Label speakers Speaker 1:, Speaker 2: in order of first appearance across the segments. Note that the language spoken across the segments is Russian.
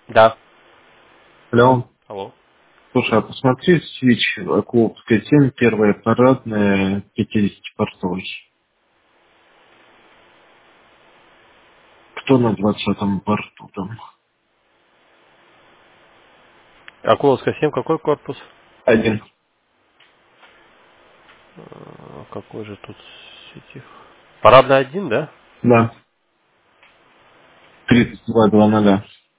Speaker 1: Да.
Speaker 2: Алло.
Speaker 1: Алло.
Speaker 2: Слушай, а посмотри свич Клубская 7, первая парадная, 50-портовый. Кто на 20-м борту там?
Speaker 1: Акуловская 7, какой корпус?
Speaker 2: Один.
Speaker 1: Какой же тут этих? Парадный один, да?
Speaker 2: Да. 32-00.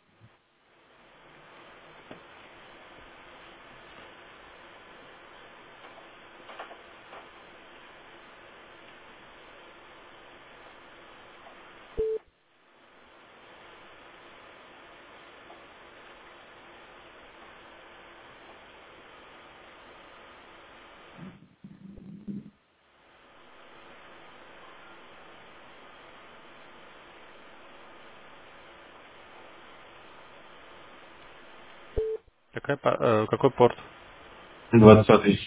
Speaker 1: Какой порт?
Speaker 2: 20-й.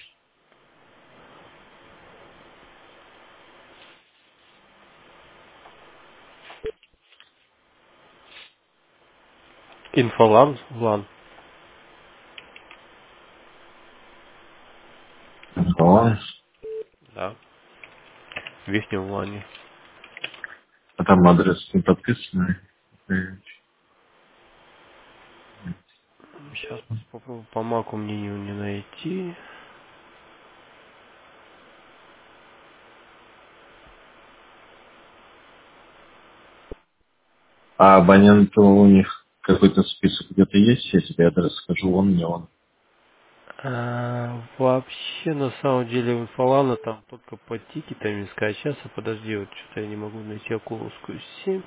Speaker 1: Инфолан? Лан.
Speaker 2: О,
Speaker 1: Да. В Верхнем Лане.
Speaker 2: а там адрес не подписанный.
Speaker 1: Сейчас попробую по маку мне его не найти.
Speaker 2: А абонент у них какой-то список где-то есть, я тебе адрес скажу, он не он.
Speaker 1: Вообще, на самом деле, у Инфолана там только по тикетам искать. Сейчас, подожди, вот что-то я не могу найти Акуловскую 7.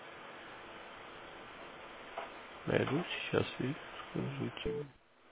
Speaker 1: Найду сейчас и скажу тебе.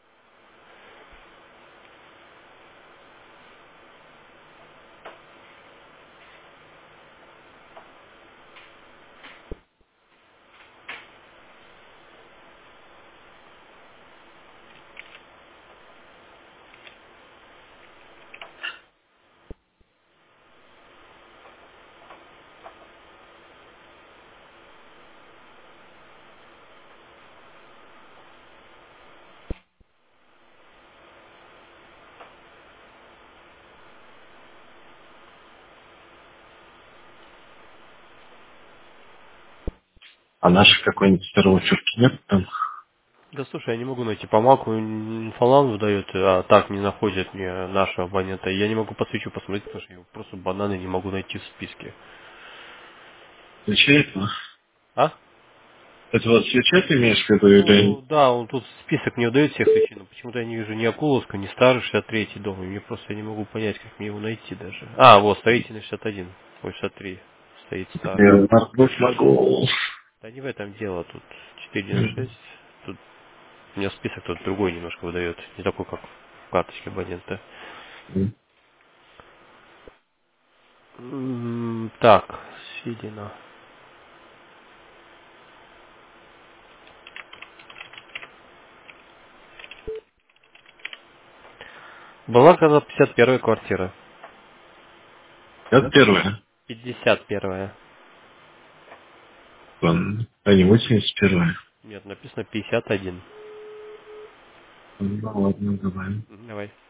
Speaker 2: А наши какой-нибудь староучерки нет там?
Speaker 1: Да слушай, я не могу найти по маку, Инфолан выдает, а так не находит мне нашего абонента. Я не могу по свечу посмотреть, потому что я его просто бананы не могу найти в списке.
Speaker 2: Свеча это?
Speaker 1: А?
Speaker 2: Это вот свеча ты имеешь в виду
Speaker 1: Ну
Speaker 2: или...
Speaker 1: да, он тут список не выдает всех свечей, но почему-то я не вижу ни Акуловска, ни Старый 63 дом, и мне просто я не могу понять, как мне его найти даже. А, вот, строительный 61, ой, 63, стоит Старый.
Speaker 2: Я моргнуть могу.
Speaker 1: Да не в этом дело, тут 496, тут у меня список тут другой немножко выдает, не такой, как в карточке абонента. Так, Свидина. Была когда 51-я квартира.
Speaker 2: Это первое.
Speaker 1: 51-я.
Speaker 2: Ладно. А не 81-е.
Speaker 1: Нет, написано 51.
Speaker 2: Ну ладно, давай.
Speaker 1: Давай.